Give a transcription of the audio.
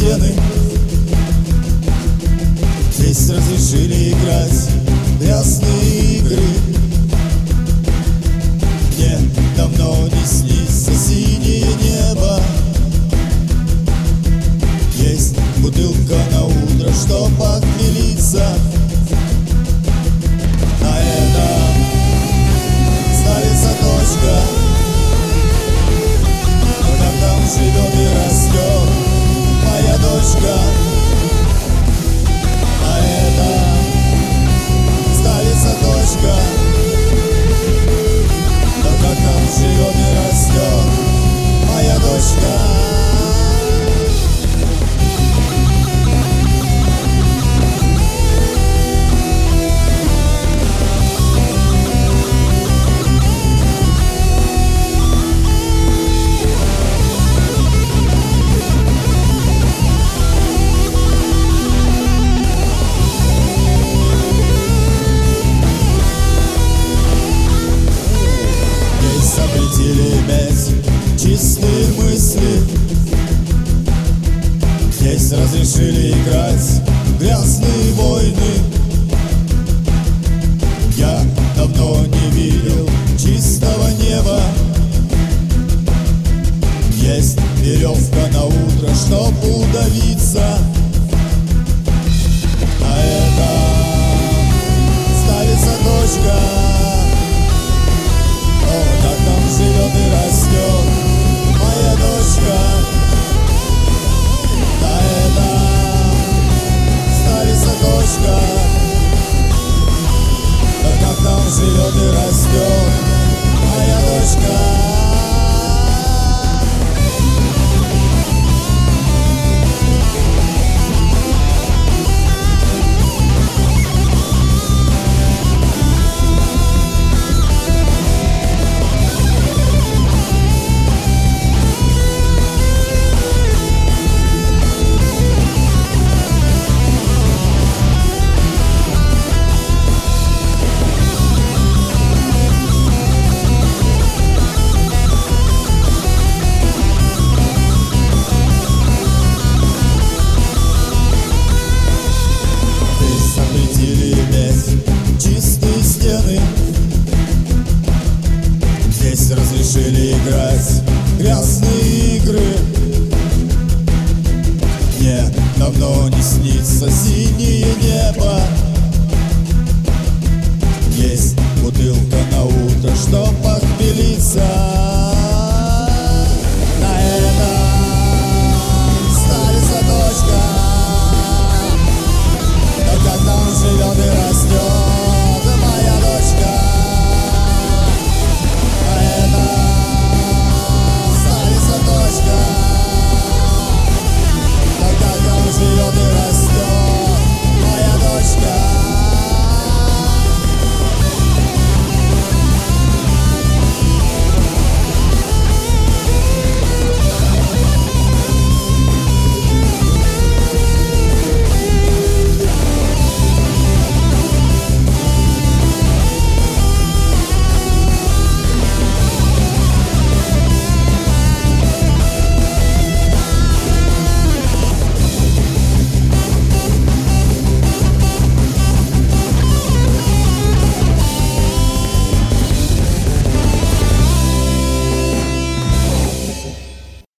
стены. Здесь разрешили играть в грязные игры. Мне давно не снится синее небо. Есть бутылка на утро, чтоб похмелиться. На этом ставится точка. Но как там живет и растет моя дочка. На этом ставится точка. Но как там живет и растет моя дочка. Запретили иметь чистые мысли. Здесь разрешили играть в грязные войны. Я давно не видел чистого неба. Есть веревка на утро, чтоб удавиться. На этом ставится точка. Как там живет и растет моя дочка. На этом ставится точка. Да как там живет и растет моя дочка. Чистые стены. Здесь разрешили играть в грязные игры. Мне давно не снится синее небо. Есть бутылка на утро, чтоб похмелиться.